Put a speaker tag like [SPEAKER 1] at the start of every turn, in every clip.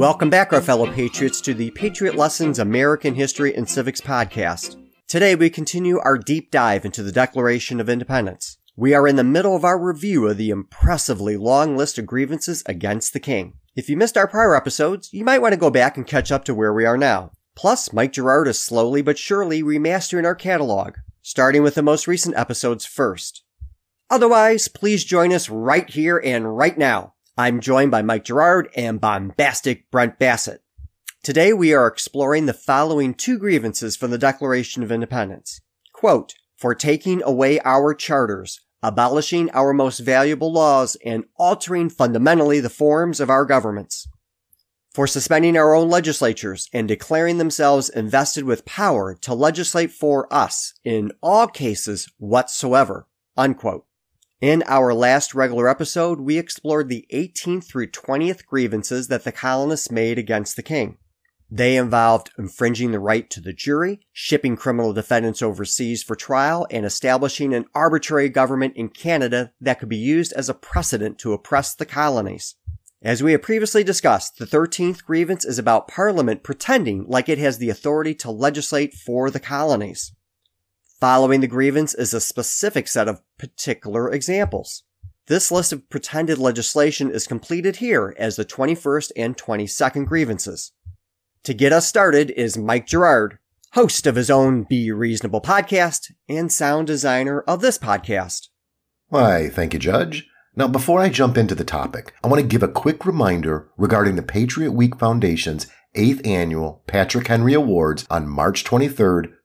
[SPEAKER 1] Welcome back, our fellow patriots, to the Patriot Lessons American History and Civics podcast. Today we continue our deep dive into the Declaration of Independence. We are in the middle of our review of the impressively long list of grievances against the king. If you missed our prior episodes, you might want to go back and catch up to where we are now. Plus, Mike Gerard is slowly but surely remastering our catalog, starting with the most recent episodes first. Otherwise, please join us right here and right now. I'm joined by Mike Gerard and bombastic Brent Bassett. Today we are exploring the following two grievances from the Declaration of Independence. Quote, for taking away our charters, abolishing our most valuable laws, and altering fundamentally the forms of our governments. For suspending our own legislatures and declaring themselves invested with power to legislate for us in all cases whatsoever. Unquote. In our last regular episode, we explored the 18th through 20th grievances that the colonists made against the king. They involved infringing the right to the jury, shipping criminal defendants overseas for trial, and establishing an arbitrary government in Canada that could be used as a precedent to oppress the colonies. As we have previously discussed, the 13th grievance is about Parliament pretending like it has the authority to legislate for the colonies. Following the grievance is a specific set of particular examples. This list of pretended legislation is completed here as the 21st and 22nd grievances. To get us started is Mike Gerard, host of his own Be Reasonable podcast and sound designer of this podcast.
[SPEAKER 2] Why, thank you, Judge. Now, before I jump into the topic, I want to give a quick reminder regarding the Patriot Week Foundation's 8th Annual Patrick Henry Awards on March 23rd,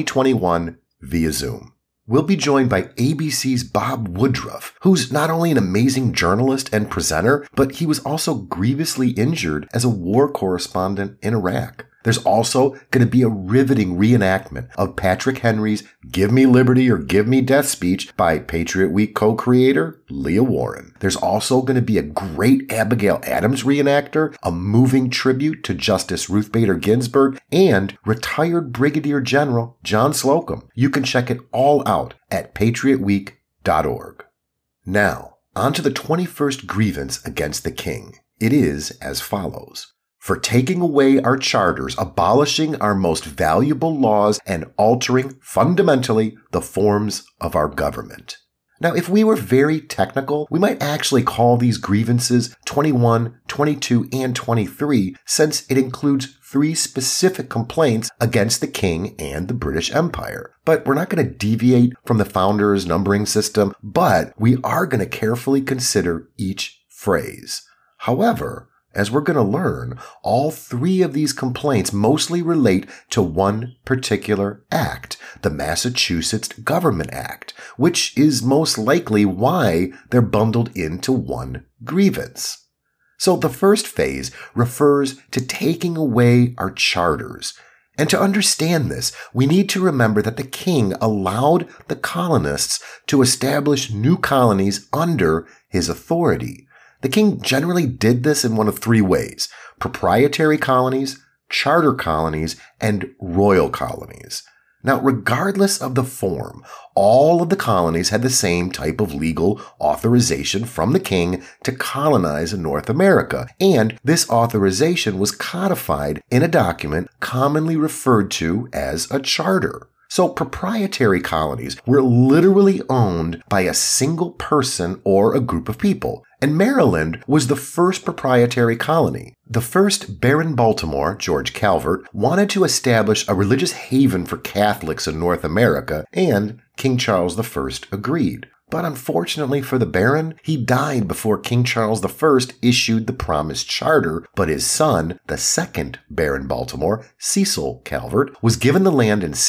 [SPEAKER 2] 2021 via Zoom. We'll be joined by ABC's Bob Woodruff, who's not only an amazing journalist and presenter, but he was also grievously injured as a war correspondent in Iraq. There's also going to be a riveting reenactment of Patrick Henry's Give Me Liberty or Give Me Death speech by Patriot Week co-creator Leah Warren. There's also going to be a great Abigail Adams reenactor, a moving tribute to Justice Ruth Bader Ginsburg, and retired Brigadier General John Slocum. You can check it all out at patriotweek.org. Now, on to the 21st grievance against the king. It is as follows. For taking away our charters, abolishing our most valuable laws, and altering fundamentally the forms of our government. Now, if we were very technical, we might actually call these grievances 21, 22, and 23, since it includes 3 specific complaints against the king and the British Empire. But we're not going to deviate from the founders' numbering system, but we are going to carefully consider each phrase. However, as we're going to learn, all 3 of these complaints mostly relate to one particular act, the Massachusetts Government Act, which is most likely why they're bundled into one grievance. So the first phase refers to taking away our charters. And to understand this, we need to remember that the king allowed the colonists to establish new colonies under his authority. The king generally did this in one of 3 ways: proprietary colonies, charter colonies, and royal colonies. Now, regardless of the form, all of the colonies had the same type of legal authorization from the king to colonize North America, and this authorization was codified in a document commonly referred to as a charter. So proprietary colonies were literally owned by a single person or a group of people. And Maryland was the first proprietary colony. The first Baron Baltimore, George Calvert, wanted to establish a religious haven for Catholics in North America, and King Charles I agreed. But unfortunately for the Baron, he died before King Charles I issued the promised charter, but his son, the second Baron Baltimore, Cecil Calvert, was given the land in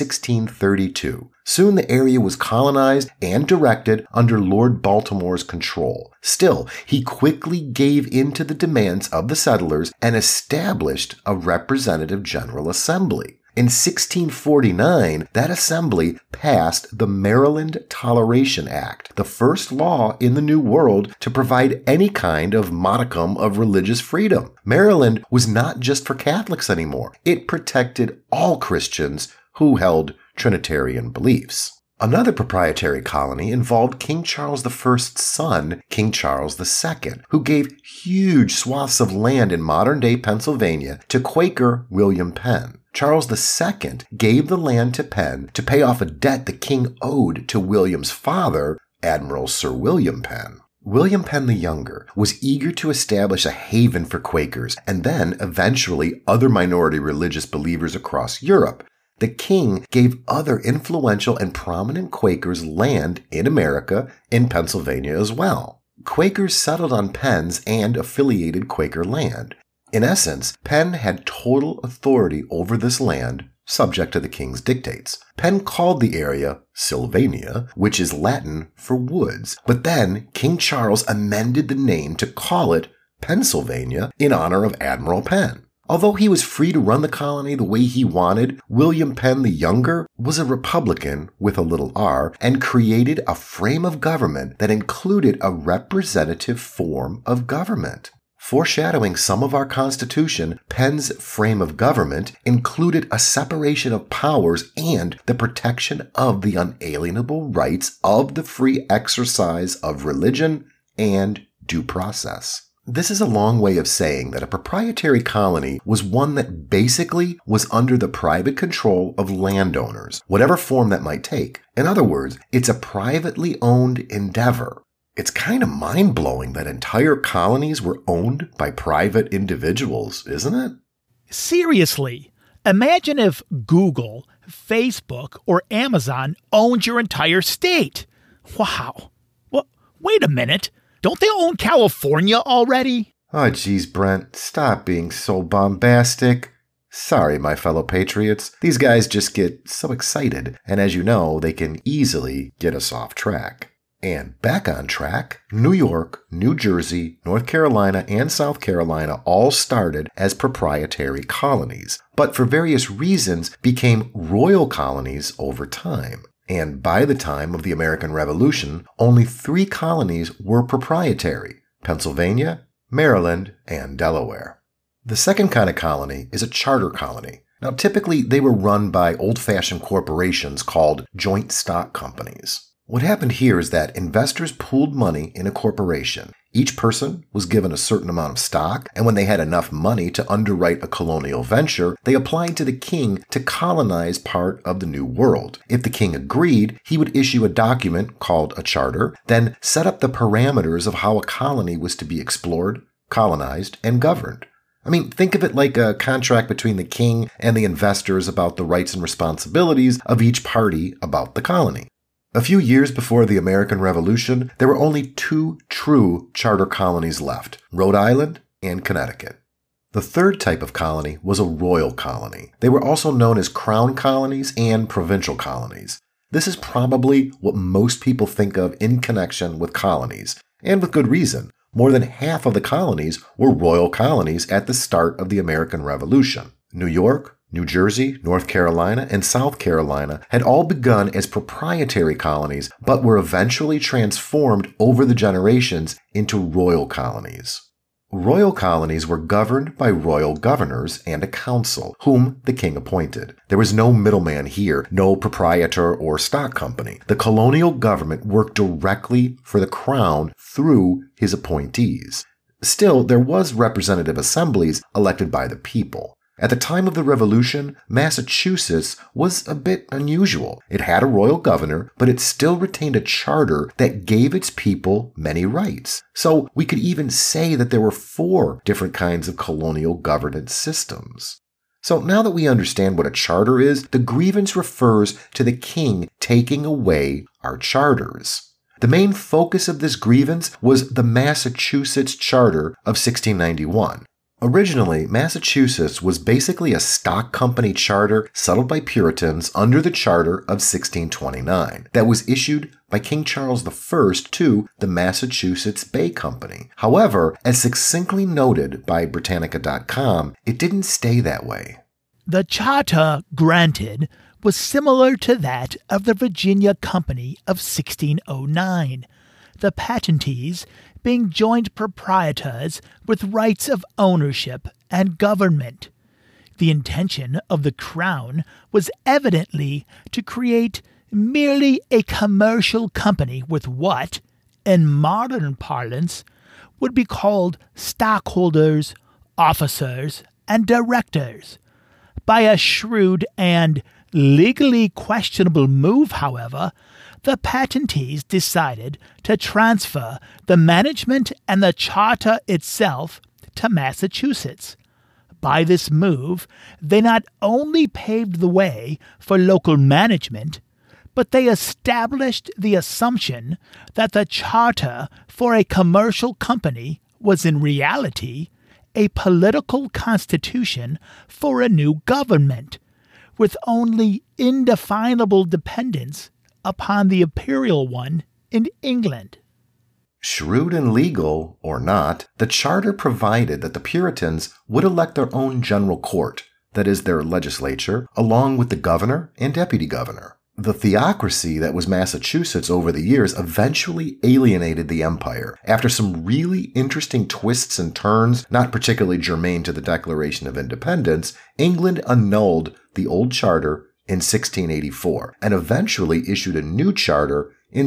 [SPEAKER 2] 1632. Soon the area was colonized and directed under Lord Baltimore's control. Still, he quickly gave in to the demands of the settlers and established a representative general assembly. In 1649, that assembly passed the Maryland Toleration Act, the first law in the New World to provide any kind of modicum of religious freedom. Maryland was not just for Catholics anymore. It protected all Christians who held Trinitarian beliefs. Another proprietary colony involved King Charles I's son, King Charles II, who gave huge swaths of land in modern-day Pennsylvania to Quaker William Penn. Charles II gave the land to Penn to pay off a debt the king owed to William's father, Admiral Sir William Penn. William Penn the Younger was eager to establish a haven for Quakers and then eventually other minority religious believers across Europe. The king gave other influential and prominent Quakers land in America, in Pennsylvania as well. Quakers settled on Penn's and affiliated Quaker land. In essence, Penn had total authority over this land, subject to the king's dictates. Penn called the area Sylvania, which is Latin for woods, but then King Charles amended the name to call it Pennsylvania in honor of Admiral Penn. Although he was free to run the colony the way he wanted, William Penn the Younger was a Republican with a little r and created a frame of government that included a representative form of government. Foreshadowing some of our Constitution, Penn's frame of government included a separation of powers and the protection of the unalienable rights of the free exercise of religion and due process. This is a long way of saying that a proprietary colony was one that basically was under the private control of landowners, whatever form that might take. In other words, it's a privately owned endeavor. It's kind of mind-blowing that entire colonies were owned by private individuals, isn't it?
[SPEAKER 3] Seriously, imagine if Google, Facebook, or Amazon owned your entire state. Wow. Well, wait a minute. Don't they own California already?
[SPEAKER 2] Oh, geez, Brent, stop being so bombastic. Sorry, my fellow patriots. These guys just get so excited, and as you know, they can easily get us off track. And back on track, New York, New Jersey, North Carolina, and South Carolina all started as proprietary colonies, but for various reasons became royal colonies over time. And by the time of the American Revolution, only 3 colonies were proprietary: Pennsylvania, Maryland, and Delaware. The second kind of colony is a charter colony. Now, typically, they were run by old-fashioned corporations called joint stock companies. What happened here is that investors pooled money in a corporation. Each person was given a certain amount of stock, and when they had enough money to underwrite a colonial venture, they applied to the king to colonize part of the New World. If the king agreed, he would issue a document called a charter, then set up the parameters of how a colony was to be explored, colonized, and governed. I mean, think of it like a contract between the king and the investors about the rights and responsibilities of each party about the colony. A few years before the American Revolution, there were only 2 true charter colonies left: Rhode Island and Connecticut. The third type of colony was a royal colony. They were also known as crown colonies and provincial colonies. This is probably what most people think of in connection with colonies, and with good reason. More than half of the colonies were royal colonies at the start of the American Revolution. New York, New Jersey, North Carolina, and South Carolina had all begun as proprietary colonies, but were eventually transformed over the generations into royal colonies. Royal colonies were governed by royal governors and a council, whom the king appointed. There was no middleman here, no proprietor or stock company. The colonial government worked directly for the crown through his appointees. Still, there was representative assemblies elected by the people. At the time of the Revolution, Massachusetts was a bit unusual. It had a royal governor, but it still retained a charter that gave its people many rights. So we could even say that there were 4 different kinds of colonial governance systems. So now that we understand what a charter is, the grievance refers to the king taking away our charters. The main focus of this grievance was the Massachusetts Charter of 1691. Originally, Massachusetts was basically a stock company charter settled by Puritans under the Charter of 1629 that was issued by King Charles I to the Massachusetts Bay Company. However, as succinctly noted by Britannica.com, it didn't stay that way.
[SPEAKER 3] The charter granted was similar to that of the Virginia Company of 1609, the patentees being joint proprietors with rights of ownership and government. The intention of the crown was evidently to create merely a commercial company with what, in modern parlance, would be called stockholders, officers, and directors. By a shrewd and legally questionable move, however, the patentees decided to transfer the management and the charter itself to Massachusetts. By this move, they not only paved the way for local management, but they established the assumption that the charter for a commercial company was in reality a political constitution for a new government, with only indefinable dependence upon the imperial one in England.
[SPEAKER 2] Shrewd and legal, or not, the charter provided that the Puritans would elect their own general court, that is, their legislature, along with the governor and deputy governor. The theocracy that was Massachusetts over the years eventually alienated the empire. After some really interesting twists and turns, not particularly germane to the Declaration of Independence, England annulled the old charter in 1684 and eventually issued a new charter in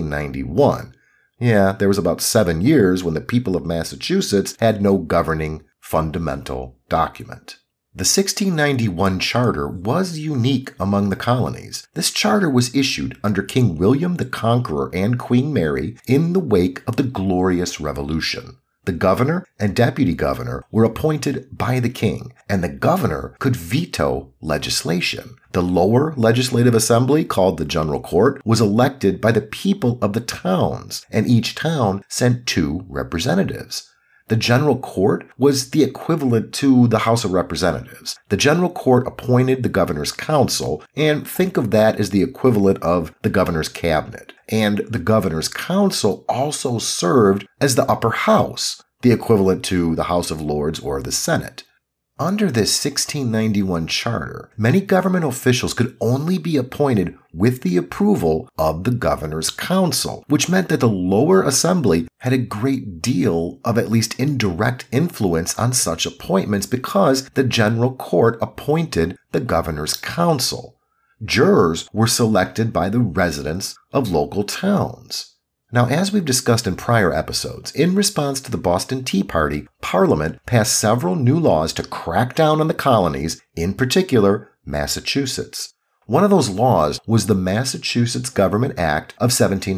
[SPEAKER 2] 1691. Yeah, there was about 7 years when the people of Massachusetts had no governing fundamental document. The 1691 charter was unique among the colonies. This charter was issued under King William the Conqueror and Queen Mary in the wake of the Glorious Revolution. The governor and deputy governor were appointed by the king, and the governor could veto legislation. The lower legislative assembly, called the General Court, was elected by the people of the towns, and each town sent 2 representatives. The General Court was the equivalent to the House of Representatives. The General Court appointed the Governor's Council, and think of that as the equivalent of the Governor's Cabinet. And the Governor's Council also served as the Upper House, the equivalent to the House of Lords or the Senate. Under this 1691 charter, many government officials could only be appointed with the approval of the Governor's Council, which meant that the lower assembly had a great deal of at least indirect influence on such appointments because the General Court appointed the Governor's Council. Jurors were selected by the residents of local towns. Now, as we've discussed in prior episodes, in response to the Boston Tea Party, Parliament passed several new laws to crack down on the colonies, in particular, Massachusetts. One of those laws was the Massachusetts Government Act of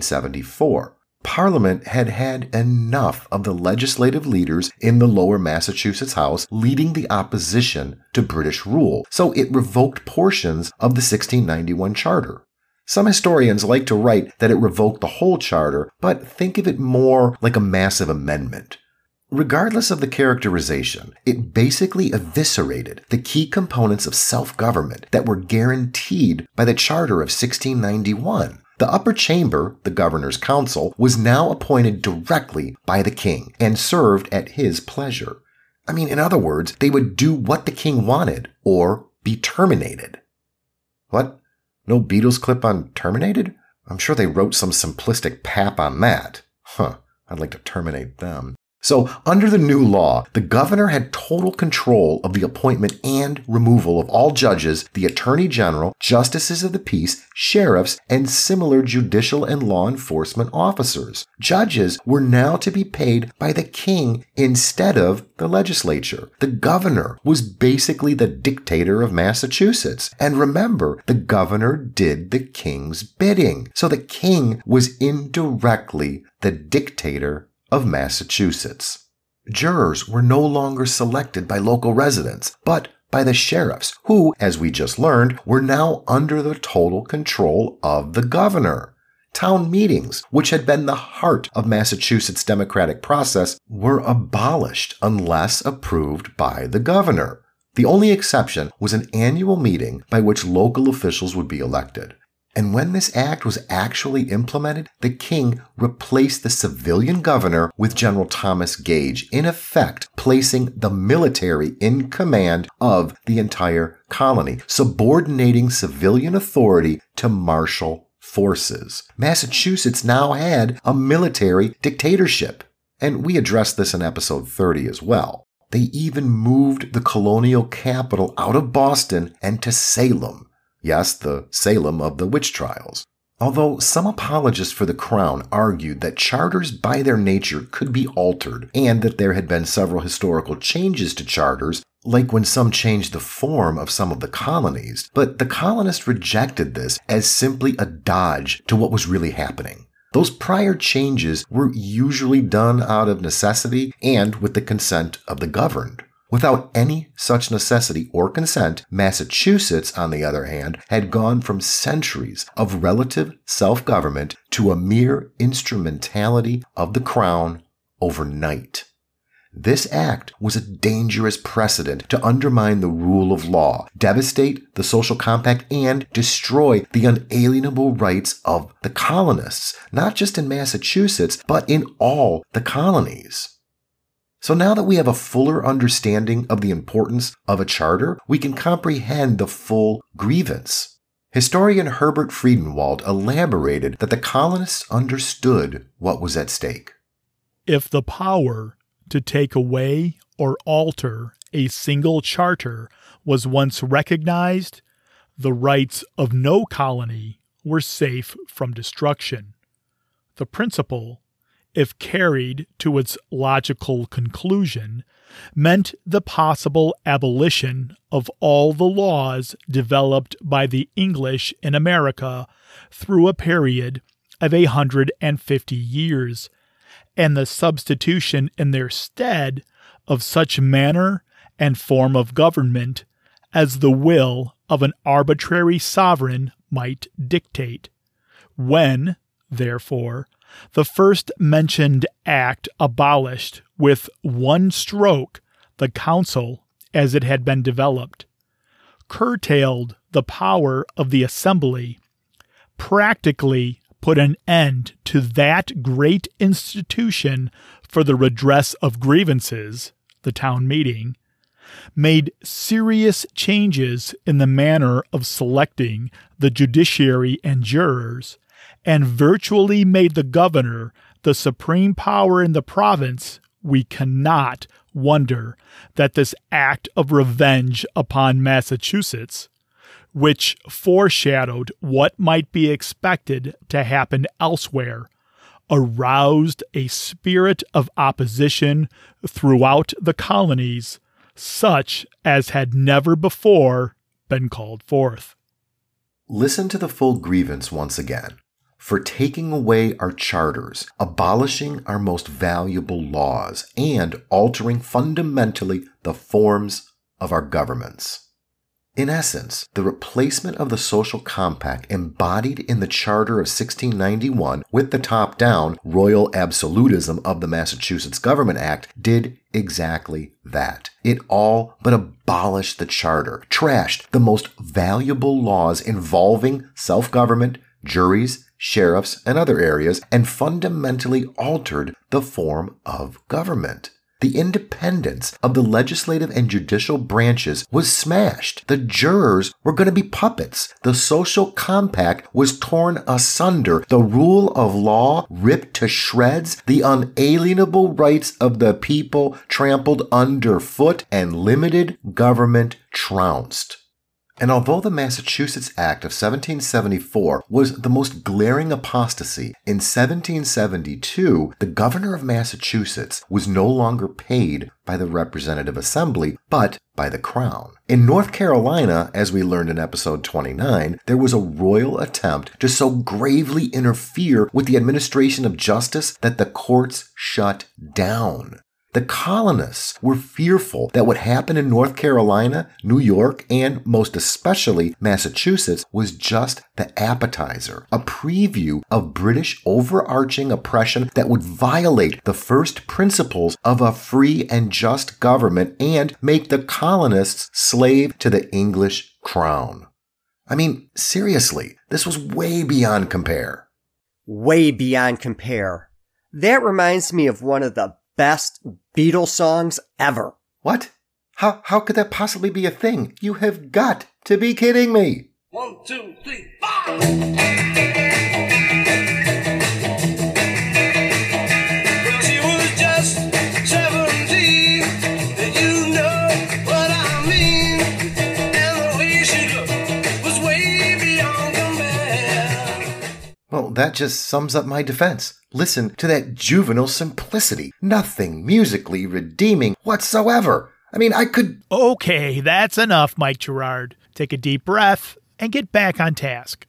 [SPEAKER 2] 1774. Parliament had had enough of the legislative leaders in the lower Massachusetts House leading the opposition to British rule, so it revoked portions of the 1691 charter. Some historians like to write that it revoked the whole charter, but think of it more like a massive amendment. Regardless of the characterization, it basically eviscerated the key components of self-government that were guaranteed by the Charter of 1691. The upper chamber, the Governor's Council, was now appointed directly by the king and served at his pleasure. In other words, they would do what the king wanted or be terminated. What? No Beatles clip on terminated? I'm sure they wrote some simplistic pap on that. I'd like to terminate them. So, under the new law, the governor had total control of the appointment and removal of all judges, the attorney general, justices of the peace, sheriffs, and similar judicial and law enforcement officers. Judges were now to be paid by the king instead of the legislature. The governor was basically the dictator of Massachusetts. And remember, the governor did the king's bidding. So the king was indirectly the dictator of Massachusetts. Jurors were no longer selected by local residents, but by the sheriffs, who, as we just learned, were now under the total control of the governor. Town meetings, which had been the heart of Massachusetts' democratic process, were abolished unless approved by the governor. The only exception was an annual meeting by which local officials would be elected. And when this act was actually implemented, the king replaced the civilian governor with General Thomas Gage, in effect placing the military in command of the entire colony, subordinating civilian authority to martial forces. Massachusetts now had a military dictatorship, and we addressed this in episode 30 as well. They even moved the colonial capital out of Boston and to Salem. Yes, the Salem of the witch trials. Although some apologists for the crown argued that charters by their nature could be altered and that there had been several historical changes to charters, like when some changed the form of some of the colonies, but the colonists rejected this as simply a dodge to what was really happening. Those prior changes were usually done out of necessity and with the consent of the governed. Without any such necessity or consent, Massachusetts, on the other hand, had gone from centuries of relative self-government to a mere instrumentality of the crown overnight. This act was a dangerous precedent to undermine the rule of law, devastate the social compact, and destroy the unalienable rights of the colonists, not just in Massachusetts, but in all the colonies. So now that we have a fuller understanding of the importance of a charter, we can comprehend the full grievance. Historian Herbert Friedenwald elaborated that the colonists understood what was at stake.
[SPEAKER 3] If the power to take away or alter a single charter was once recognized, the rights of no colony were safe from destruction. The principle, if carried to its logical conclusion, meant the possible abolition of all the laws developed by the English in America through a period of 150 years, and the substitution in their stead of such manner and form of government as the will of an arbitrary sovereign might dictate. When, therefore, the first mentioned act abolished with one stroke the council as it had been developed, curtailed the power of the assembly, practically put an end to that great institution for the redress of grievances, the town meeting, made serious changes in the manner of selecting the judiciary and jurors, and virtually made the governor the supreme power in the province, we cannot wonder that this act of revenge upon Massachusetts, which foreshadowed what might be expected to happen elsewhere, aroused a spirit of opposition throughout the colonies, such as had never before been called forth.
[SPEAKER 2] Listen to the full grievance once again. For taking away our charters, abolishing our most valuable laws, and altering fundamentally the forms of our governments. In essence, the replacement of the social compact embodied in the Charter of 1691 with the top-down royal absolutism of the Massachusetts Government Act did exactly that. It all but abolished the charter, trashed the most valuable laws involving self-government, juries, sheriffs, and other areas, and fundamentally altered the form of government. The independence of the legislative and judicial branches was smashed. The jurors were going to be puppets. The social compact was torn asunder. The rule of law ripped to shreds. The unalienable rights of the people trampled underfoot, and limited government trounced. And although the Massachusetts Act of 1774 was the most glaring apostasy, in 1772, the governor of Massachusetts was no longer paid by the Representative Assembly, but by the Crown. In North Carolina, as we learned in episode 29, there was a royal attempt to so gravely interfere with the administration of justice that the courts shut down. The colonists were fearful that what happened in North Carolina, New York, and most especially Massachusetts was just the appetizer, a preview of British overarching oppression that would violate the first principles of a free and just government and make the colonists slave to the English crown. I mean, seriously, this was way beyond compare.
[SPEAKER 1] Way beyond compare. That reminds me of one of the best Beatles songs ever.
[SPEAKER 2] What? How could that possibly be a thing? You have got to be kidding me.
[SPEAKER 4] 1, 2, 3, 4. Way
[SPEAKER 2] that just sums up my defense. Listen to that juvenile simplicity. Nothing musically redeeming whatsoever. I mean, I could...
[SPEAKER 3] Okay, that's enough, Mike Gerard. Take a deep breath and get back on task.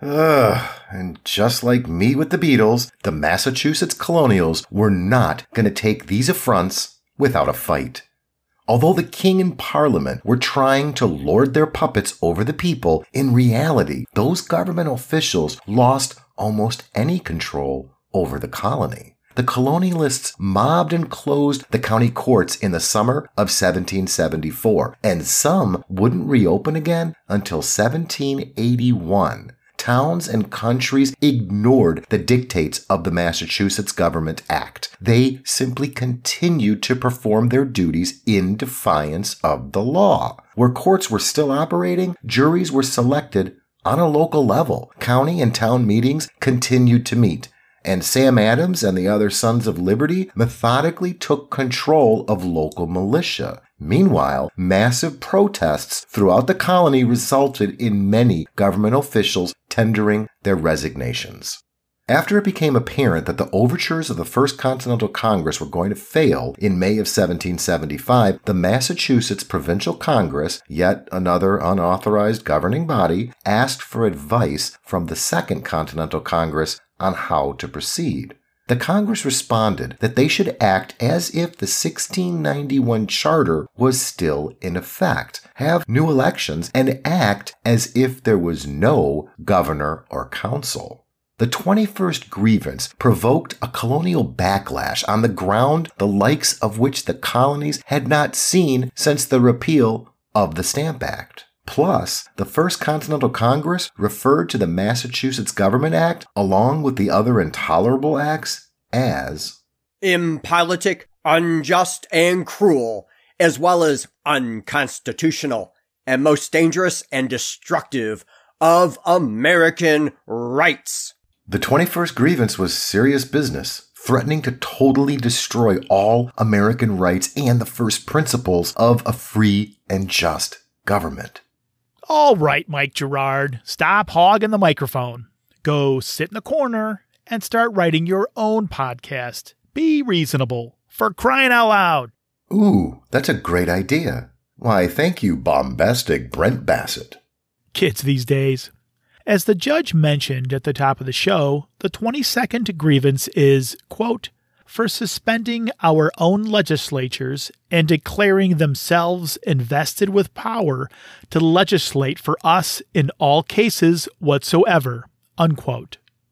[SPEAKER 2] And just like me with the Beatles, the Massachusetts Colonials were not going to take these affronts without a fight. Although the king and parliament were trying to lord their puppets over the people, in reality, those government officials lost almost any control over the colony. The colonialists mobbed and closed the county courts in the summer of 1774, and some wouldn't reopen again until 1781. Towns and countries ignored the dictates of the Massachusetts Government Act. They simply continued to perform their duties in defiance of the law. Where courts were still operating, juries were selected on a local level. County and town meetings continued to meet, and Sam Adams and the other Sons of Liberty methodically took control of local militia. Meanwhile, massive protests throughout the colony resulted in many government officials tendering their resignations. After it became apparent that the overtures of the First Continental Congress were going to fail in May of 1775, the Massachusetts Provincial Congress, yet another unauthorized governing body, asked for advice from the Second Continental Congress on how to proceed. The Congress responded that they should act as if the 1691 charter was still in effect, have new elections, and act as if there was no governor or council. The 21st grievance provoked a colonial backlash on the ground the likes of which the colonies had not seen since the repeal of the Stamp Act. Plus, the First Continental Congress referred to the Massachusetts Government Act, along with the other intolerable acts, as
[SPEAKER 1] impolitic, unjust, and cruel, as well as unconstitutional, and most dangerous and destructive of American rights.
[SPEAKER 2] The 21st grievance was serious business, threatening to totally destroy all American rights and the first principles of a free and just government.
[SPEAKER 3] All right, Mike Gerard, stop hogging the microphone. Go sit in the corner and start writing your own podcast. Be reasonable, for crying out loud.
[SPEAKER 2] Ooh, that's a great idea. Why, thank you, bombastic Brent Bassett.
[SPEAKER 3] Kids these days. As the judge mentioned at the top of the show, the 22nd grievance is, quote, for suspending our own legislatures and declaring themselves invested with power to legislate for us in all cases whatsoever, unquote.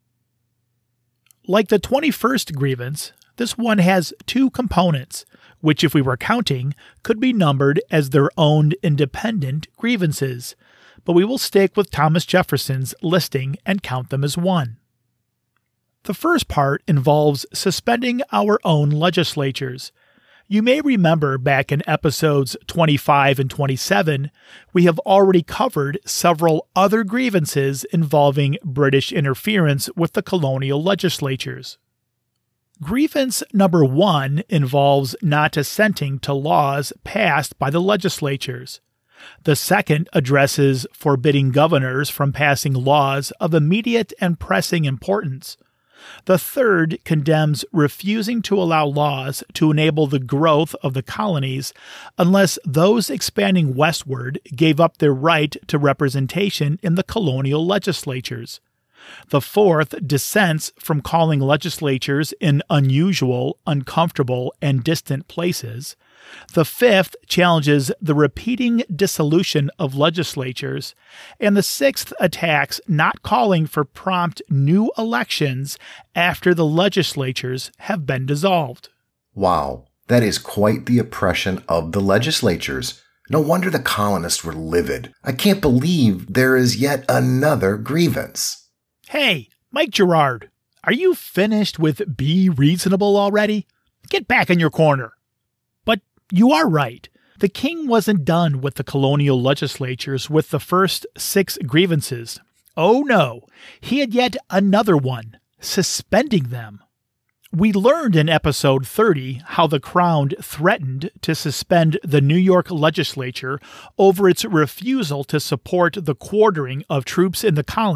[SPEAKER 3] Like the 21st grievance, this one has two components, which if we were counting, could be numbered as their own independent grievances, but we will stick with Thomas Jefferson's listing and count them as one. The first part involves suspending our own legislatures. You may remember back in episodes 25 and 27, we have already covered several other grievances involving British interference with the colonial legislatures. Grievance number 1 involves not assenting to laws passed by the legislatures. The second addresses forbidding governors from passing laws of immediate and pressing importance. The third condemns refusing to allow laws to enable the growth of the colonies unless those expanding westward gave up their right to representation in the colonial legislatures. The fourth dissents from calling legislatures in unusual, uncomfortable, and distant places. The fifth challenges the repeating dissolution of legislatures, and the sixth attacks not calling for prompt new elections after the legislatures have been dissolved.
[SPEAKER 2] Wow, that is quite the oppression of the legislatures. No wonder the colonists were livid. I can't believe there is yet another grievance.
[SPEAKER 3] Hey, Mike Gerard, are you finished with Be Reasonable already? Get back in your corner. But you are right. The king wasn't done with the colonial legislatures with the first 6 grievances. Oh no, he had yet another one, suspending them. We learned in episode 30 how the Crown threatened to suspend the New York legislature over its refusal to support the quartering of troops in the colony.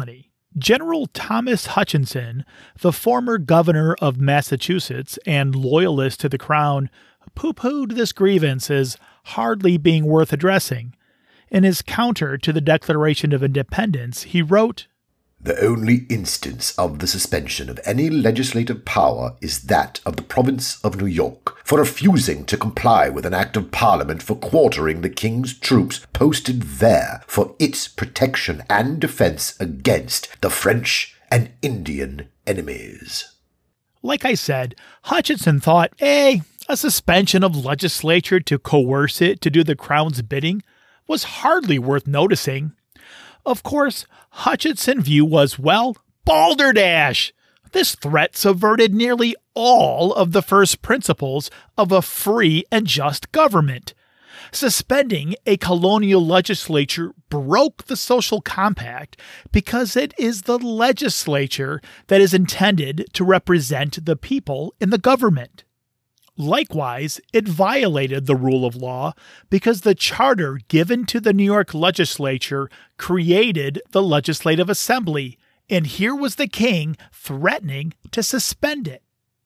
[SPEAKER 3] General Thomas Hutchinson, the former governor of Massachusetts and loyalist to the crown, pooh-poohed this grievance as hardly being worth addressing. In his counter to the Declaration of Independence, he wrote,
[SPEAKER 2] "The only instance of the suspension of any legislative power is that of the province of New York, for refusing to comply with an act of Parliament for quartering the King's troops posted there for its protection and defense against the French and Indian enemies."
[SPEAKER 3] Like I said, Hutchinson thought, a suspension of legislature to coerce it to do the crown's bidding was hardly worth noticing. Of course, Hutchinson's view was, well, balderdash! This threat subverted nearly all of the first principles of a free and just government. Suspending a colonial legislature broke the social compact because it is the legislature that is intended to represent the people in the government. Likewise, it violated the rule of law because the charter given to the New York legislature created the Legislative Assembly, and here was the king threatening to suspend it.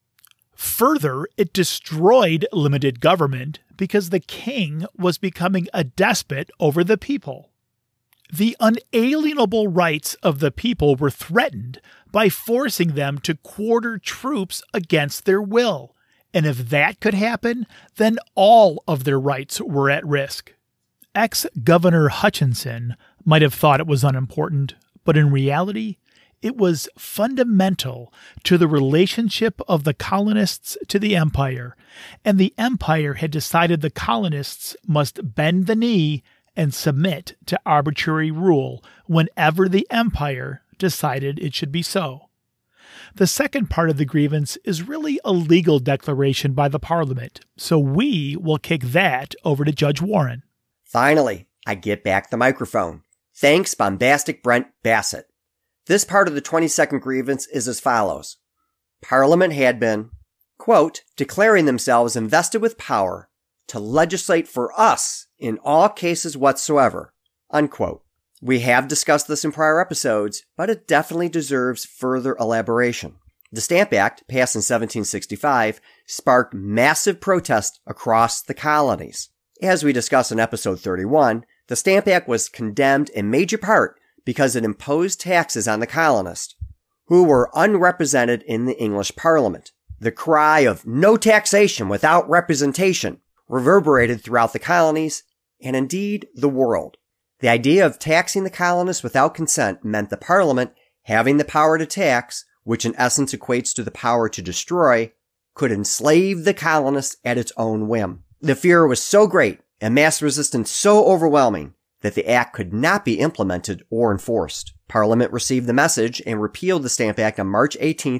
[SPEAKER 3] Further, it destroyed limited government because the king was becoming a despot over the people. The unalienable rights of the people were threatened by forcing them to quarter troops against their will. And if that could happen, then all of their rights were at risk. Ex-Governor Hutchinson might have thought it was unimportant, but in reality, it was fundamental to the relationship of the colonists to the empire, and the empire had decided the colonists must bend the knee and submit to arbitrary rule whenever the empire decided it should be so. The second part of the grievance is really a legal declaration by the Parliament, so we will kick that over to Judge Warren.
[SPEAKER 1] Finally, I get back the microphone. Thanks, Bombastic Brent Bassett. This part of the 22nd grievance is as follows. Parliament had been, quote, declaring themselves invested with power to legislate for us in all cases whatsoever, unquote. We have discussed this in prior episodes, but it definitely deserves further elaboration. The Stamp Act, passed in 1765, sparked massive protest across the colonies. As we discussed in episode 31, the Stamp Act was condemned in major part because it imposed taxes on the colonists, who were unrepresented in the English Parliament. The cry of no taxation without representation reverberated throughout the colonies, and indeed the world. The idea of taxing the colonists without consent meant the Parliament, having the power to tax, which in essence equates to the power to destroy, could enslave the colonists at its own whim. The fear was so great and mass resistance so overwhelming that the act could not be implemented or enforced. Parliament received the message and repealed the Stamp Act on March 18th,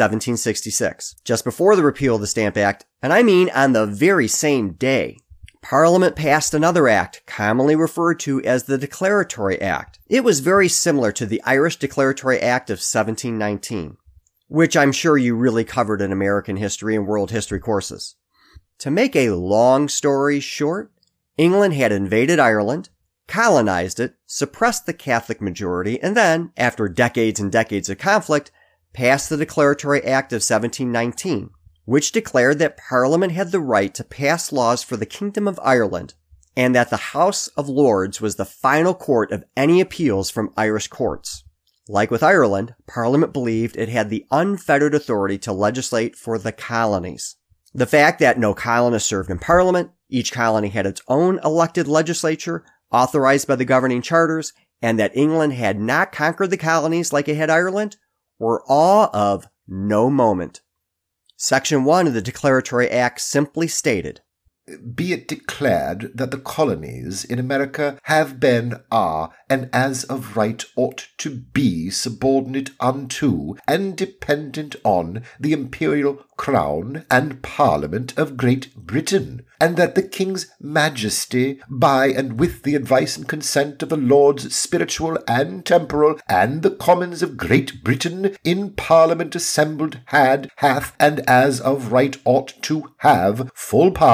[SPEAKER 1] 1766. Just before the repeal of the Stamp Act, and I mean on the very same day, Parliament passed another act, commonly referred to as the Declaratory Act. It was very similar to the Irish Declaratory Act of 1719, which I'm sure you really covered in American history and world history courses. To make a long story short, England had invaded Ireland, colonized it, suppressed the Catholic majority, and then, after decades and decades of conflict, passed the Declaratory Act of 1719. Which declared that Parliament had the right to pass laws for the Kingdom of Ireland, and that the House of Lords was the final court of any appeals from Irish courts. Like with Ireland, Parliament believed it had the unfettered authority to legislate for the colonies. The fact that no colonists served in Parliament, each colony had its own elected legislature, authorized by the governing charters, and that England had not conquered the colonies like it had Ireland, were all of no moment. Section 1 of the Declaratory Act simply stated,
[SPEAKER 2] "Be it declared that the colonies in America have been, are, and as of right ought to be subordinate unto and dependent on the imperial crown and Parliament of Great Britain, and that the King's Majesty, by and with the advice and consent of the Lords spiritual and temporal, and the Commons of Great Britain, in Parliament assembled, hath, and as of right ought to have, full power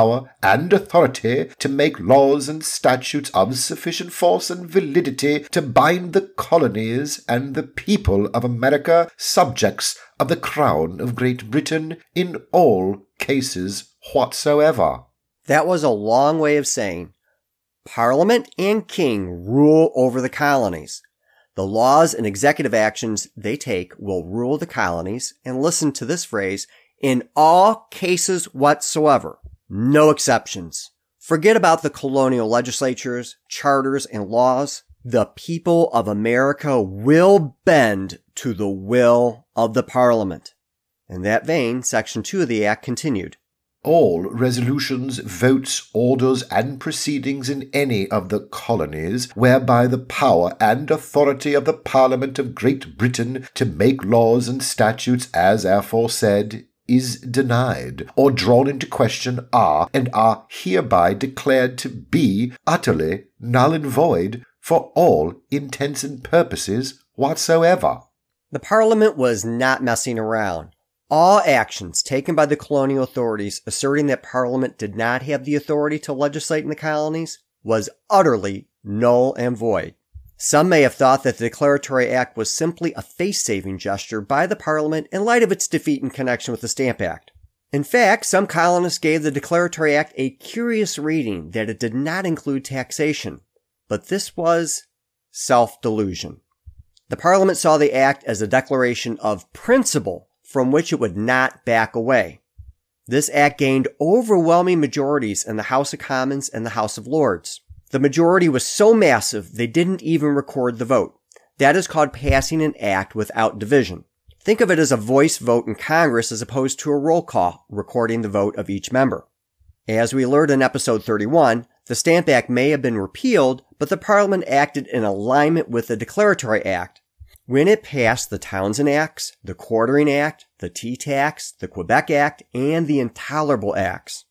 [SPEAKER 2] and authority to make laws and statutes of sufficient force and validity to bind the colonies and the people of America subjects of the Crown of Great Britain in all cases whatsoever.
[SPEAKER 1] That was a long way of saying Parliament and King rule over the colonies. The laws and executive actions they take will rule the colonies, and listen to this phrase, in all cases whatsoever. No exceptions. Forget about the colonial legislatures, charters, and laws. The people of America will bend to the will of the Parliament. In that vein, Section 2 of the Act continued.
[SPEAKER 2] All resolutions, votes, orders, and proceedings in any of the colonies, whereby the power and authority of the Parliament of Great Britain to make laws and statutes as aforesaid is denied, or drawn into question, are hereby declared to be utterly null and void for all intents and purposes whatsoever.
[SPEAKER 1] The Parliament was not messing around. All actions taken by the colonial authorities asserting that Parliament did not have the authority to legislate in the colonies was utterly null and void. Some may have thought that the Declaratory Act was simply a face-saving gesture by the Parliament in light of its defeat in connection with the Stamp Act. In fact, some colonists gave the Declaratory Act a curious reading that it did not include taxation. But this was self-delusion. The Parliament saw the Act as a declaration of principle from which it would not back away. This act gained overwhelming majorities in the House of Commons and the House of Lords. The majority was so massive they didn't even record the vote. That is called passing an act without division. Think of it as a voice vote in Congress as opposed to a roll call recording the vote of each member. As we learned in episode 31, the Stamp Act may have been repealed, but the Parliament acted in alignment with the Declaratory Act when it passed the Townshend Acts, the Quartering Act, the Tea Tax, the Quebec Act, and the Intolerable Acts.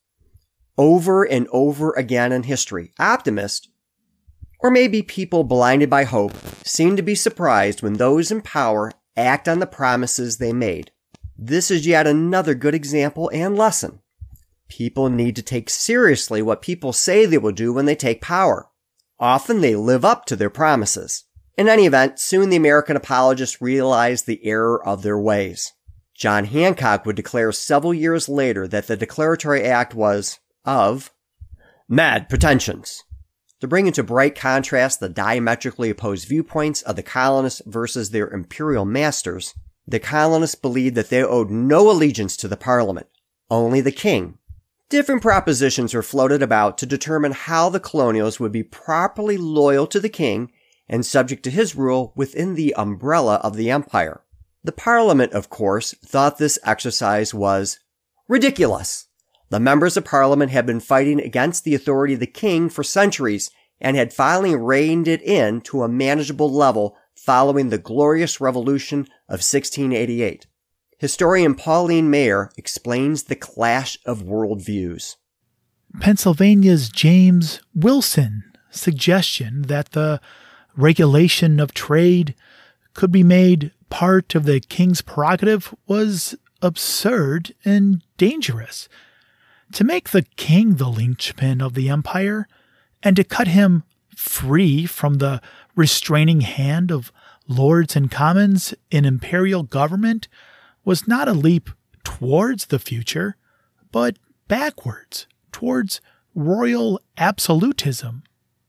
[SPEAKER 1] Over and over again in history, optimists, or maybe people blinded by hope, seem to be surprised when those in power act on the promises they made. This is yet another good example and lesson. People need to take seriously what people say they will do when they take power. Often they live up to their promises. In any event, soon the American apologists realized the error of their ways. John Hancock would declare several years later that the Declaratory Act was of mad pretensions. To bring into bright contrast the diametrically opposed viewpoints of the colonists versus their imperial masters, the colonists believed that they owed no allegiance to the Parliament, only the king. Different propositions were floated about to determine how the colonials would be properly loyal to the king and subject to his rule within the umbrella of the empire. The Parliament, of course, thought this exercise was ridiculous. The members of Parliament had been fighting against the authority of the king for centuries and had finally reined it in to a manageable level following the Glorious Revolution of 1688. Historian Pauline Maier explains the clash of worldviews.
[SPEAKER 3] Pennsylvania's James Wilson suggestion that the regulation of trade could be made part of the king's prerogative was absurd and dangerous. To make the king the linchpin of the empire and to cut him free from the restraining hand of lords and commons in imperial government was not a leap towards the future, but backwards towards royal absolutism.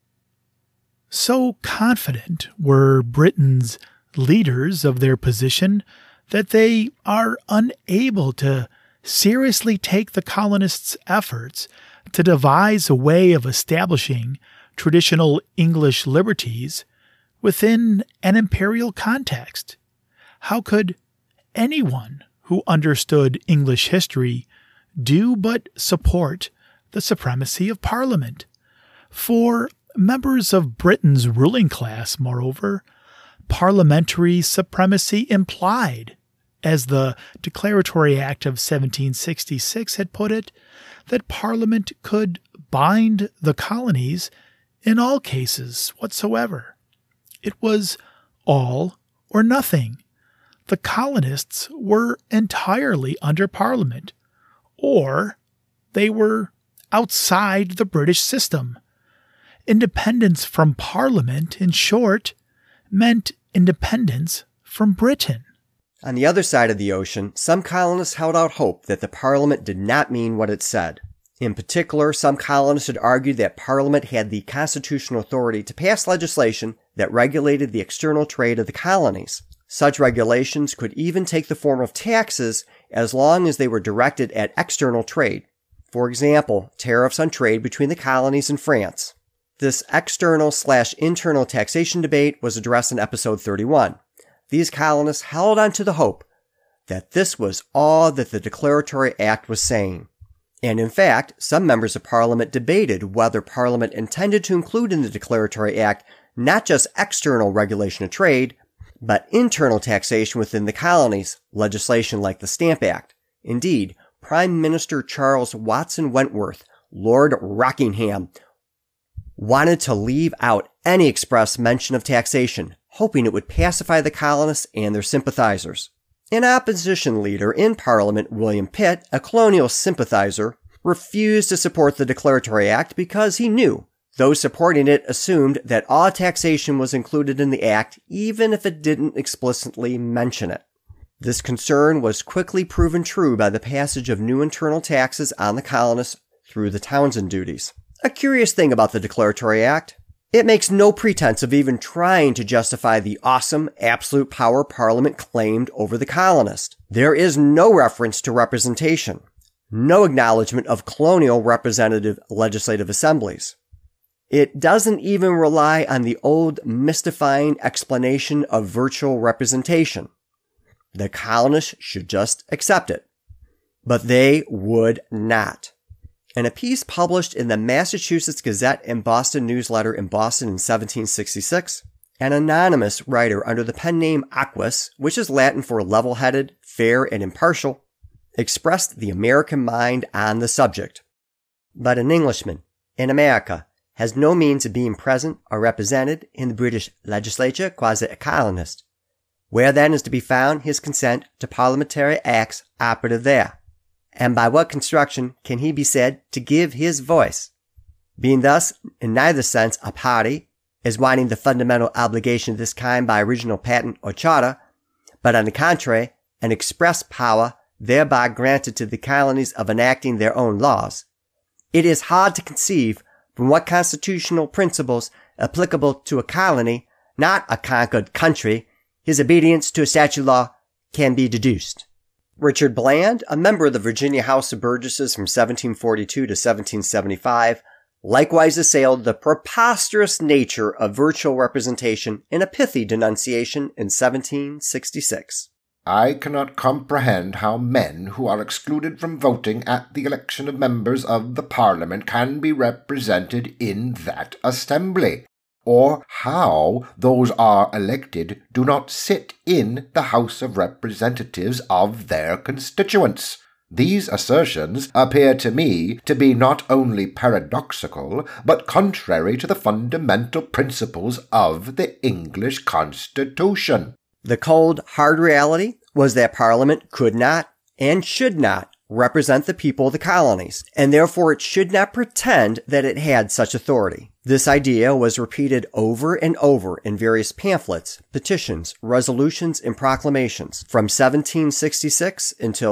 [SPEAKER 3] So confident were Britain's leaders of their position that they are unable to seriously take the colonists' efforts to devise a way of establishing traditional English liberties within an imperial context. How could anyone who understood English history do but support the supremacy of Parliament? For members of Britain's ruling class, moreover, parliamentary supremacy implied, as the Declaratory Act of 1766 had put it, that Parliament could bind the colonies in all cases whatsoever. It was all or nothing. The colonists were entirely under Parliament, or they were outside the British system. Independence from Parliament, in short, meant independence from Britain.
[SPEAKER 1] On the other side of the ocean, some colonists held out hope that the Parliament did not mean what it said. In particular, some colonists had argued that Parliament had the constitutional authority to pass legislation that regulated the external trade of the colonies. Such regulations could even take the form of taxes as long as they were directed at external trade. For example, tariffs on trade between the colonies and France. This external/internal taxation debate was addressed in episode 31. These colonists held on to the hope that this was all that the Declaratory Act was saying. And in fact, some members of Parliament debated whether Parliament intended to include in the Declaratory Act not just external regulation of trade, but internal taxation within the colonies, legislation like the Stamp Act. Indeed, Prime Minister Charles Watson Wentworth, Lord Rockingham, wanted to leave out any express mention of taxation, hoping it would pacify the colonists and their sympathizers. An opposition leader in Parliament, William Pitt, a colonial sympathizer, refused to support the Declaratory Act because he knew those supporting it assumed that all taxation was included in the act, even if it didn't explicitly mention it. This concern was quickly proven true by the passage of new internal taxes on the colonists through the Townshend duties. A curious thing about the Declaratory Act: it makes no pretense of even trying to justify the awesome, absolute power Parliament claimed over the colonists. There is no reference to representation, no acknowledgement of colonial representative legislative assemblies. It doesn't even rely on the old mystifying explanation of virtual representation. The colonists should just accept it. But they would not. In a piece published in the Massachusetts Gazette and Boston Newsletter in Boston in 1766, an anonymous writer under the pen name Aquis, which is Latin for level-headed, fair, and impartial, expressed the American mind on the subject. But an Englishman in America has no means of being present or represented in the British legislature quasi a colonist. Where then is to be found his consent to parliamentary acts operative there? And by what construction can he be said to give his voice? Being thus, in neither sense, a party, as wanting the fundamental obligation of this kind by original patent or charter, but on the contrary, an express power thereby granted to the colonies of enacting their own laws, it is hard to conceive from what constitutional principles applicable to a colony, not a conquered country, his obedience to a statute law can be deduced. Richard Bland, a member of the Virginia House of Burgesses from 1742 to 1775, likewise assailed the preposterous nature of virtual representation in a pithy denunciation in 1766.
[SPEAKER 2] I cannot comprehend how men who are excluded from voting at the election of members of the Parliament can be represented in that assembly, or how those are elected do not sit in the House of Representatives of their constituents. These assertions appear to me to be not only paradoxical, but contrary to the fundamental principles of the English Constitution.
[SPEAKER 1] The cold, hard reality was that Parliament could not and should not represent the people of the colonies, and therefore it should not pretend that it had such authority. This idea was repeated over and over in various pamphlets, petitions, resolutions, and proclamations from 1766 until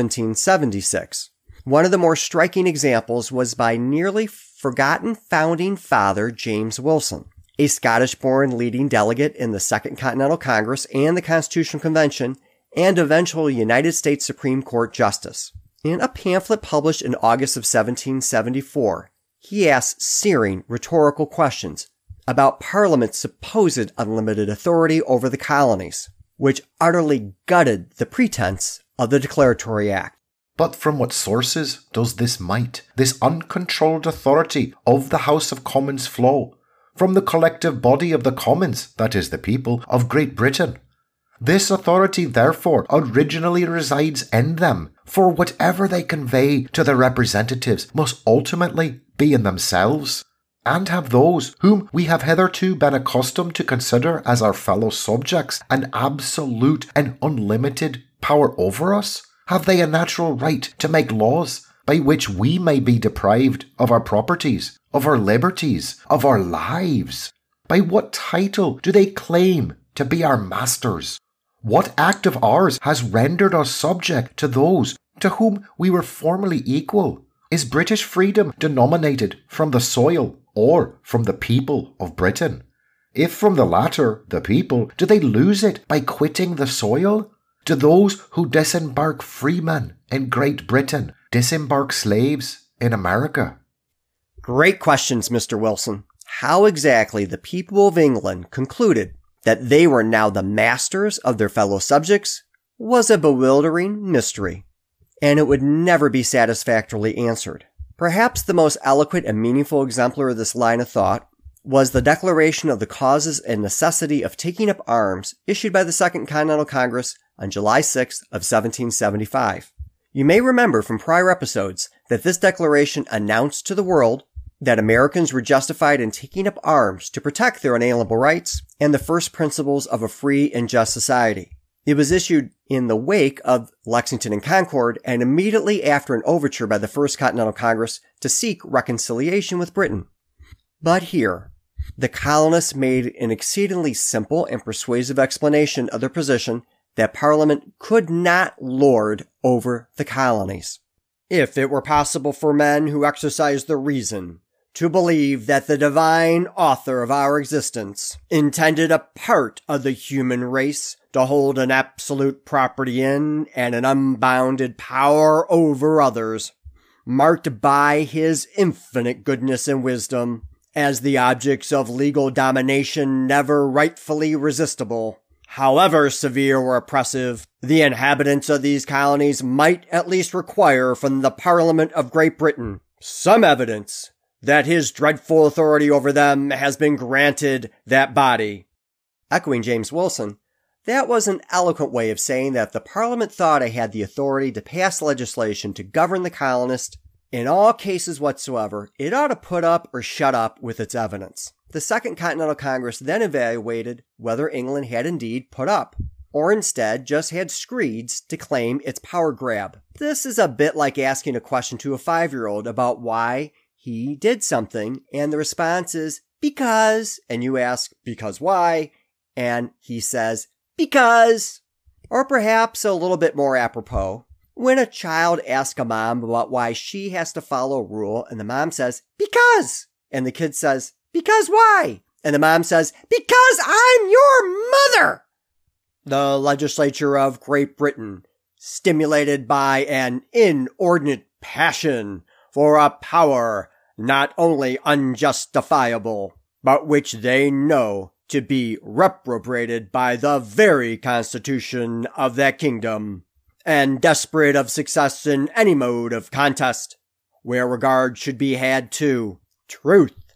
[SPEAKER 1] 1776. One of the more striking examples was by nearly forgotten founding father James Wilson, a Scottish-born leading delegate in the Second Continental Congress and the Constitutional Convention, and eventual United States Supreme Court Justice. In a pamphlet published in August of 1774, he asked searing rhetorical questions about Parliament's supposed unlimited authority over the colonies, which utterly gutted the pretense of the Declaratory Act.
[SPEAKER 2] But from what sources does this might, this uncontrolled authority of the House of Commons flow? From the collective body of the Commons, that is, the people of Great Britain. This authority, therefore, originally resides in them, for whatever they convey to their representatives must ultimately be in themselves. And have those whom we have hitherto been accustomed to consider as our fellow subjects an absolute and unlimited power over us? Have they a natural right to make laws, by which we may be deprived of our properties, of our liberties, of our lives? By what title do they claim to be our masters? What act of ours has rendered us subject to those to whom we were formerly equal? Is British freedom denominated from the soil or from the people of Britain? If from the latter, the people, do they lose it by quitting the soil? Do those who disembark freemen in Great Britain disembark slaves in America?
[SPEAKER 1] Great questions, Mr. Wilson. How exactly the people of England concluded that they were now the masters of their fellow subjects was a bewildering mystery, and it would never be satisfactorily answered. Perhaps the most eloquent and meaningful exemplar of this line of thought was the Declaration of the Causes and Necessity of Taking Up Arms issued by the Second Continental Congress on July 6th of 1775. You may remember from prior episodes that this declaration announced to the world that Americans were justified in taking up arms to protect their unalienable rights and the first principles of a free and just society. It was issued in the wake of Lexington and Concord and immediately after an overture by the First Continental Congress to seek reconciliation with Britain. But here, the colonists made an exceedingly simple and persuasive explanation of their position that Parliament could not lord over the colonies. If it were possible for men who exercised the reason to believe that the divine author of our existence intended a part of the human race to hold an absolute property in and an unbounded power over others, marked by his infinite goodness and wisdom, as the objects of legal domination never rightfully resistible, however severe or oppressive, the inhabitants of these colonies might at least require from the Parliament of Great Britain some evidence that his dreadful authority over them has been granted that body. Echoing James Wilson, that was an eloquent way of saying that if the Parliament thought it had the authority to pass legislation to govern the colonists in all cases whatsoever, it ought to put up or shut up with its evidence. The Second Continental Congress then evaluated whether England had indeed put up, or instead just had screeds to claim its power grab. This is a bit like asking a question to a 5-year-old about why he did something, and the response is, because, and you ask, because why? And he says, because. Or perhaps a little bit more apropos, when a child asks a mom about why she has to follow a rule, and the mom says, because, and the kid says, because why? And the mom says, because I'm your mother. The legislature of Great Britain, stimulated by an inordinate passion for a power not only unjustifiable, but which they know to be reprobated by the very constitution of that kingdom, and desperate of success in any mode of contest, where regard should be had to truth,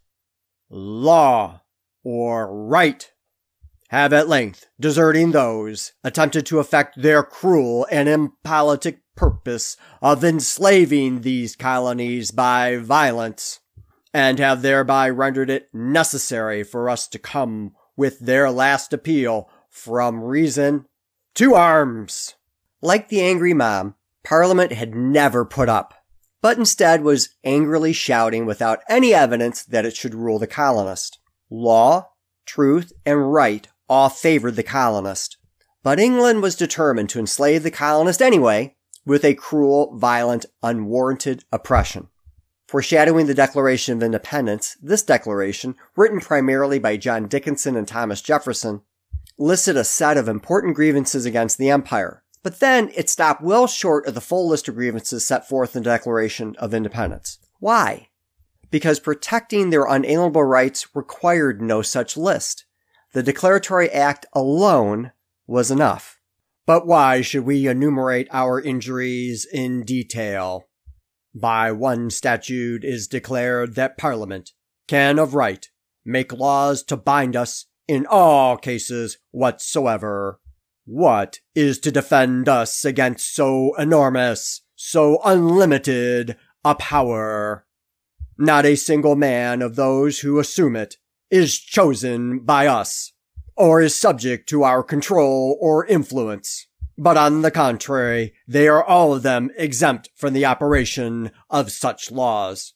[SPEAKER 1] law, or right, have at length, deserting those, attempted to effect their cruel and impolitic purpose of enslaving these colonies by violence, and have thereby rendered it necessary for us to come with their last appeal from reason to arms. Like the angry mom, Parliament had never put up, but instead was angrily shouting without any evidence that it should rule the colonist. Law, truth, and right all favored the colonist, but England was determined to enslave the colonist anyway, with a cruel, violent, unwarranted oppression. Foreshadowing the Declaration of Independence, this declaration, written primarily by John Dickinson and Thomas Jefferson, listed a set of important grievances against the empire, but then it stopped well short of the full list of grievances set forth in the Declaration of Independence. Why? Because protecting their unalienable rights required no such list. The Declaratory Act alone was enough. But why should we enumerate our injuries in detail? By one statute is declared that Parliament can of right make laws to bind us in all cases whatsoever. What is to defend us against so enormous, so unlimited a power? Not a single man of those who assume it is chosen by us, or is subject to our control or influence, but on the contrary, they are all of them exempt from the operation of such laws.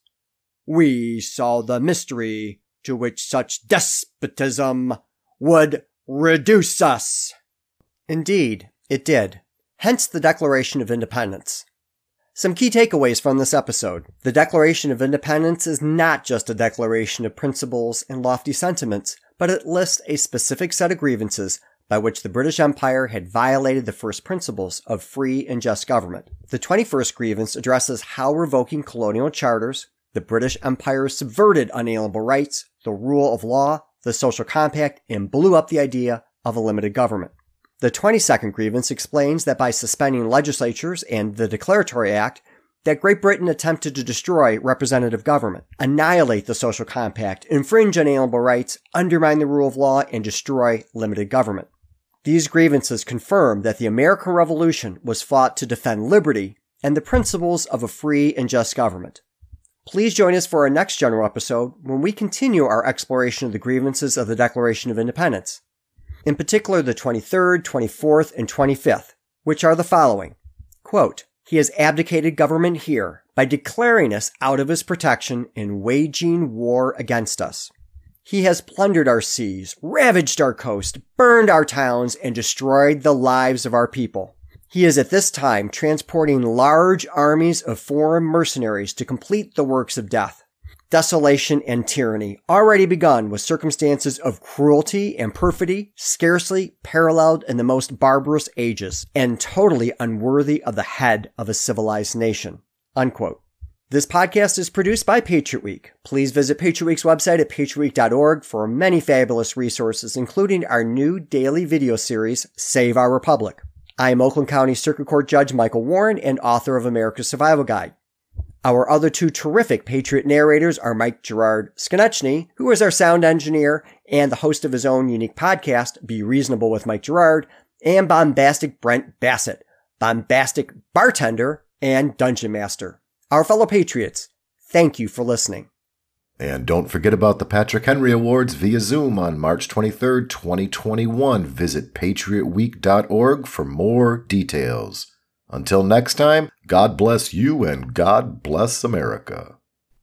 [SPEAKER 1] We saw the mystery to which such despotism would reduce us." Indeed, it did. Hence the Declaration of Independence. Some key takeaways from this episode. The Declaration of Independence is not just a declaration of principles and lofty sentiments, but it lists a specific set of grievances by which the British Empire had violated the first principles of free and just government. The 21st grievance addresses how revoking colonial charters, the British Empire subverted unalienable rights, the rule of law, the social compact, and blew up the idea of a limited government. The 22nd grievance explains that by suspending legislatures and the Declaratory Act, that Great Britain attempted to destroy representative government, annihilate the social compact, infringe unalienable rights, undermine the rule of law, and destroy limited government. These grievances confirm that the American Revolution was fought to defend liberty and the principles of a free and just government. Please join us for our next general episode when we continue our exploration of the grievances of the Declaration of Independence. In particular, the 23rd, 24th, and 25th, which are the following. Quote, "He has abdicated government here by declaring us out of his protection and waging war against us. He has plundered our seas, ravaged our coast, burned our towns, and destroyed the lives of our people. He is at this time transporting large armies of foreign mercenaries to complete the works of death. Desolation and tyranny, already begun with circumstances of cruelty and perfidy scarcely paralleled in the most barbarous ages, and totally unworthy of the head of a civilized nation." Unquote. This podcast is produced by Patriot Week. Please visit Patriot Week's website at patriotweek.org for many fabulous resources, including our new daily video series, Save Our Republic. I am Oakland County Circuit Court Judge Michael Warren and author of America's Survival Guide. Our other two terrific Patriot narrators are Mike Gerard Skonechny, who is our sound engineer and the host of his own unique podcast, Be Reasonable with Mike Gerard, and bombastic Brent Bassett, bombastic bartender and dungeon master. Our fellow patriots, thank you for listening.
[SPEAKER 2] And don't forget about the Patrick Henry Awards via Zoom on March 23rd, 2021. Visit patriotweek.org for more details. Until next time, God bless you and God bless America.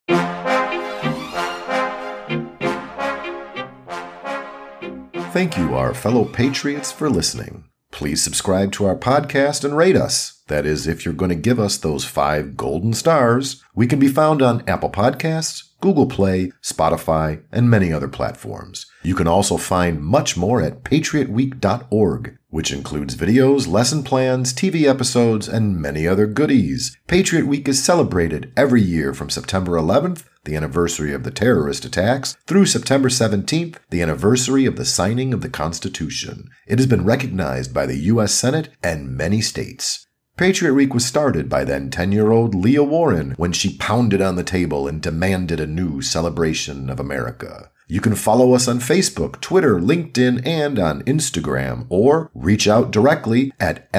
[SPEAKER 2] Thank you, our fellow patriots, for listening. Please subscribe to our podcast and rate us. That is, if you're going to give us those 5 golden stars. We can be found on Apple Podcasts, Google Play, Spotify, and many other platforms. You can also find much more at patriotweek.org, which includes videos, lesson plans, TV episodes, and many other goodies. Patriot Week is celebrated every year from September 11th, the anniversary of the terrorist attacks, through September 17th, the anniversary of the signing of the Constitution. It has been recognized by the U.S. Senate and many states. Patriot Week was started by then 10-year-old Leah Warren when she pounded on the table and demanded a new celebration of America. You can follow us on Facebook, Twitter, LinkedIn, and on Instagram, or reach out directly at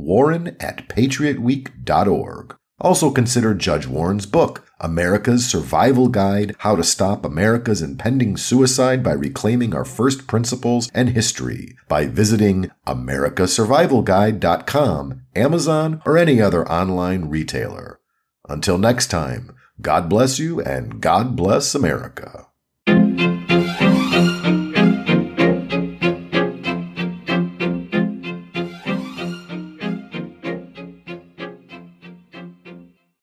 [SPEAKER 2] mwarren@patriotweek.org. Also consider Judge Warren's book, America's Survival Guide, How to Stop America's Impending Suicide by Reclaiming Our First Principles and History, by visiting americasurvivalguide.com, Amazon, or any other online retailer. Until next time, God bless you and God bless America.